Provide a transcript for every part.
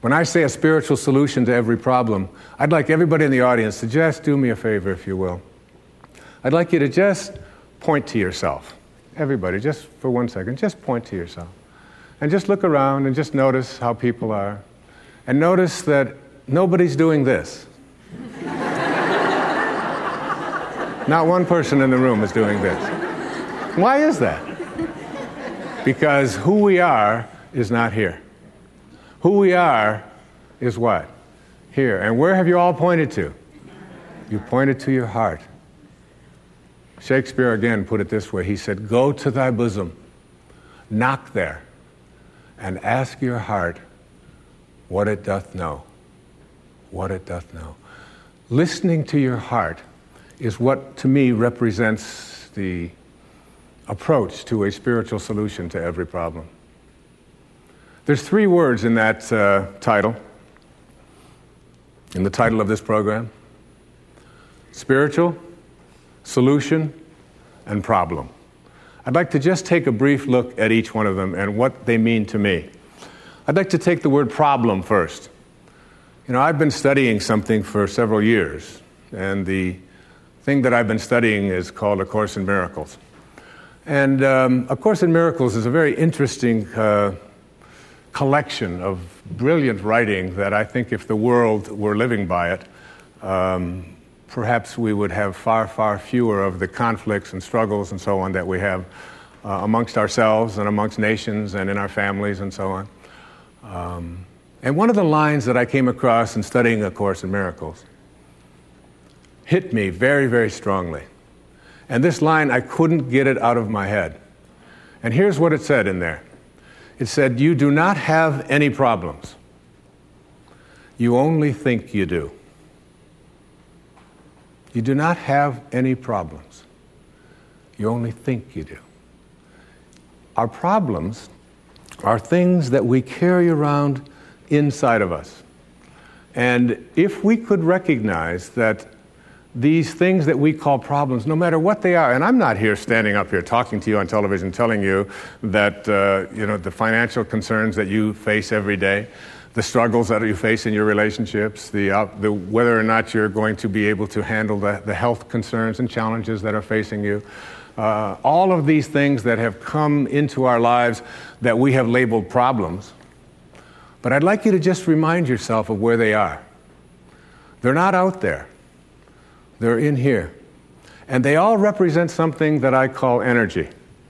When I say a spiritual solution to every problem, I'd like everybody in the audience to just do me a favor, if you will. I'd like you to just point to yourself. Everybody, just for 1 second, just point to yourself. And just look around and just notice how people are. And notice that nobody's doing this. Not one person in the room is doing this. Why is that? Because who we are is not here. Who we are is what? Here. And where have you all pointed to? You pointed to your heart. Shakespeare again put it this way. He said, "Go to thy bosom, knock there, and ask your heart what it doth know." What it doth know. Listening to your heart is what, to me, represents the approach to a spiritual solution to every problem. There's 3 words in that title, in the title of this program: spiritual, solution, and problem. I'd like to just take a brief look at each one of them and what they mean to me. I'd like to take the word problem first. You know, I've been studying something for several years, and the thing that I've been studying is called A Course in Miracles. And A Course in Miracles is a very interesting collection of brilliant writing that I think if the world were living by it, perhaps we would have far, far fewer of the conflicts and struggles and so on that we have amongst ourselves and amongst nations and in our families and so on. And one of the lines that I came across in studying A Course in Miracles hit me very, very strongly. And this line, I couldn't get it out of my head. And here's what it said in there. It said, "You do not have any problems. You only think you do." You do not have any problems. You only think you do. Our problems are things that we carry around inside of us. And if we could recognize that these things that we call problems, no matter what they are, and I'm not here standing up here talking to you on television telling you that the financial concerns that you face every day, the struggles that you face in your relationships, the whether or not you're going to be able to handle the health concerns and challenges that are facing you, all of these things that have come into our lives that we have labeled problems. But I'd like you to just remind yourself of where they are. They're not out there. They're in here. And they all represent something that I call energy.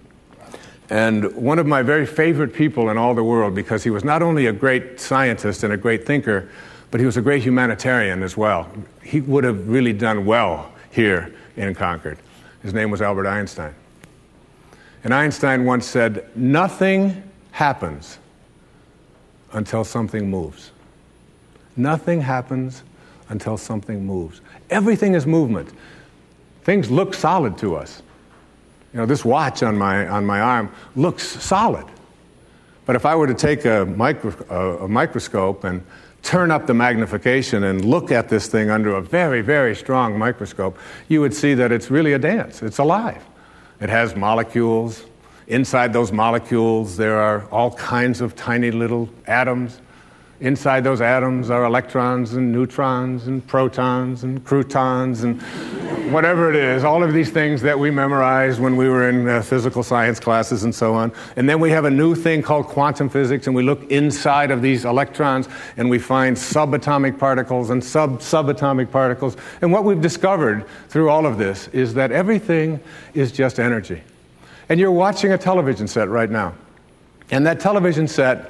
And one of my very favorite people in all the world, because he was not only a great scientist and a great thinker, but he was a great humanitarian as well. He would have really done well here in Concord. His name was Albert Einstein. And Einstein once said, "Nothing happens until something moves." Nothing happens until something moves. Everything is movement. Things look solid to us. You know, this watch on my arm looks solid. But if I were to take a microscope and turn up the magnification and look at this thing under a very, very strong microscope, you would see that it's really a dance. It's alive. It has molecules. Inside those molecules, there are all kinds of tiny little atoms. Inside those atoms are electrons and neutrons and protons and croutons and whatever it is, all of these things that we memorized when we were in physical science classes and so on. And then we have a new thing called quantum physics, and we look inside of these electrons and we find subatomic particles and subatomic particles. And what we've discovered through all of this is that everything is just energy. And you're watching a television set right now. And that television set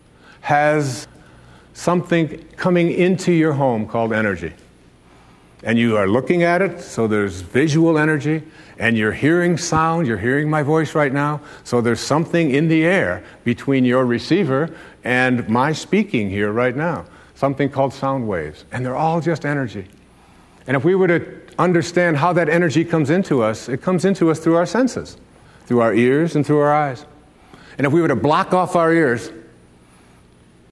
has something coming into your home called energy. And you are looking at it, so there's visual energy, and you're hearing sound, you're hearing my voice right now, so there's something in the air between your receiver and my speaking here right now, something called sound waves, and they're all just energy. And if we were to understand how that energy comes into us, it comes into us through our senses, through our ears and through our eyes. And if we were to block off our ears